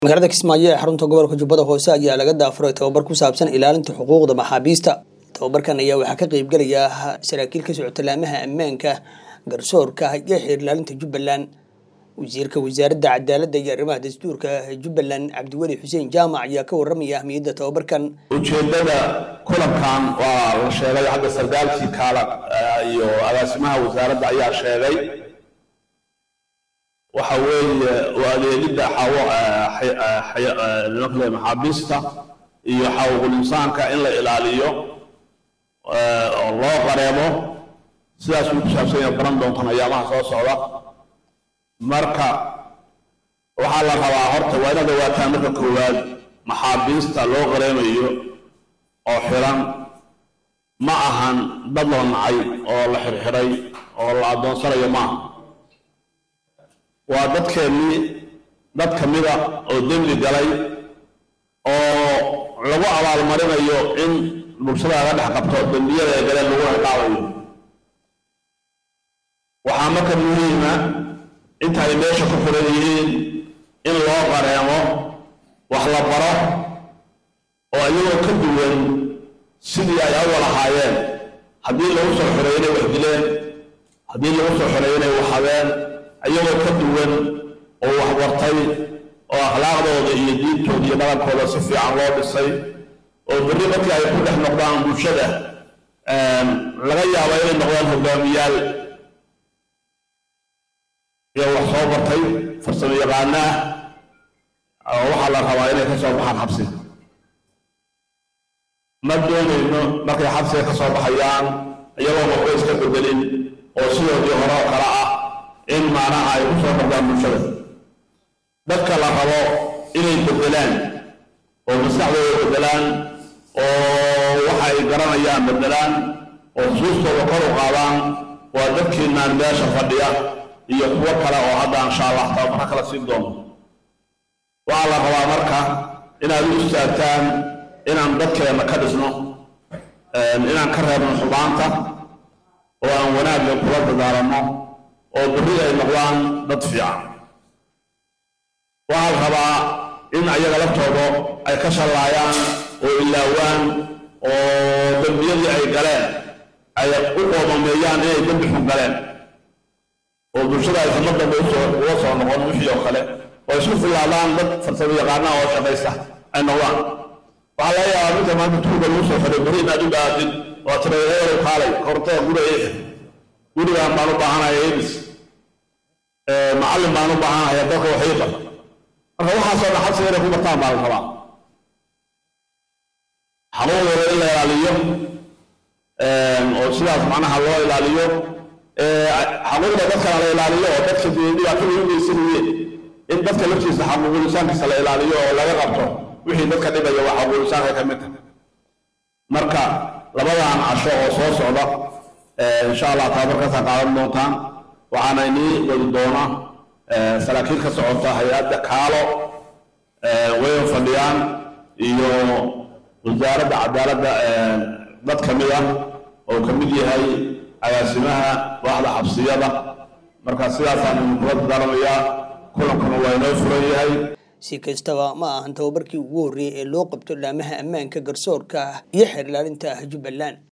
magaalada Kismaayo ee xarunta gobolka Jubbada Hoose ayaa laga daafuray tababar ku saabsan ilaalinta xuquuqda maxaabiista. Tababarkan ayaa waxaa ka qayb galaya saraakiil ka socota laamaha ammaanka, garsoorka iyo xeer ilaalinta Jubbaland. Wasiirka Wasaaradda Cadaaladda iyo Arrimaha Dastuurka Jubbaland Cabdiweli Xuseen Jaamac ayaa ka warramaya ahmiyadda tababarkan. ujeedada kulankan waa la sheegay hadda sargaalkii kala iyo agaasimaha wasaaradda ayaa sheegay waxa weeye waa adeegida maxaabiista iyo xuquuqul insaanka in la ilaaliyo oo loo qareemo sidaas uu ku saabsan yahay baran doontan ayaamaha soo socda. marka waxaa la rabaa horta waa inaad ogaataan marka koowaad maxaabiista loo qareemayo oo xiran ma ahan dad la nacay oo la xirxiray oo la adoonsanayo maaha, waa dadkeennii dad ka mida oo dembi galay oo lagu abaalmarinayo in bulshada laga dhex qabto dembiyada ay galeen lagu ciqaabayo. waxaa marka muhiima inta ay meesha ku xiran yihiin in loo qareemo wax la baro oo iyagoo ka duwan sidii ay awal ahaayeen. haddii lagu soo xiray inay wax dileen, haddii lagu soo xiray inay wax habeen, iyagoo ka duwan oo wax bartay oo akhlaaqdooda iyo diintooda iyo dhaqankooda si fiican loo dhisay oo berri markii ay ku dhex noqdaan bulshada laga yaabo inay noqdaan hogaamiyaal iyo wax soo bartay farsamo yaqaana ah. waxaa la rabaa inay ka soo baxaan xabsi. ma doonayno markay xabsiga ka soo baxayaan iyagoo waxba iska bedelin oo sidoodii hore oo kale ah in maanaha ay ku soo noqdaan bulshada. dadka la rabo inay bedelaan oo maskaxdooda bedelaan oo waxa ay garanayaan bedelaan oo xusuustooda kor u qaadaan waa dadkiinaan meesha fadhiya iyo kuwo kale oo hadda insha allah tababarka kala siin doono. waxaa la rabaa marka inaad u istaagtaan inaan dadkeena ka dhisno, inaan ka reebno xumaanta oo aan wanaagga kula dadaalanno oo berri ay noqdaan dad fiican. waxaa la rabaa in ayaga laftooda ay ka shallaayaan oo ilaawaan oo dembiyadii ay galeen ay u qoomameeyaan inay dembi xun galeen oo bulshada ay sama dambe uga soo noqon wixii oo kale oo isku filaadaan dad farsamo yaqaanaha oo shaqaysta ay noqdaan. waxaa laga yaabaa midka maanta tuuga lagu soo xiray berri inaad u dhaadin waa tiradeerow kaalay korontada gurigaan baan u baahanaya ebis macallin baan u baahanaya dadka waxay bar. marka waxaasoo dhan xabsiga inay ku bartaan baa la rabaa. xanuunkooda in la ilaaliyo oo sidaas macnaha loo ilaaliyo, xanuunka dadkana la ilaaliyo oo dadka dhibaatada u geysanayeen in dadka laftiisa xaquuqul insaankiisa la ilaaliyo oo laga qabto wixii dadka dhibaya waa xaquuqul insaanka ka mid ah. marka labadan casho oo soo socda insha allah tababarkaasaan qaadan doontaan. waxaana inii wadi doona saraakiil ka socota hay-adda kaalo way fadhiyaan iyo wasaaradda cadaaladda dad ka mid ah oo ka mid yahay agaasimaha waaxda xabsiyada. marka sidaasaan kula dadaalamayaa. kulankuna waa inoo furan yahay. si kastaba ma ahan tababarkii ugu horreeyay ee loo qabto laamaha ammaanka, garsoorka iyo xeer ilaalinta Jubbaland.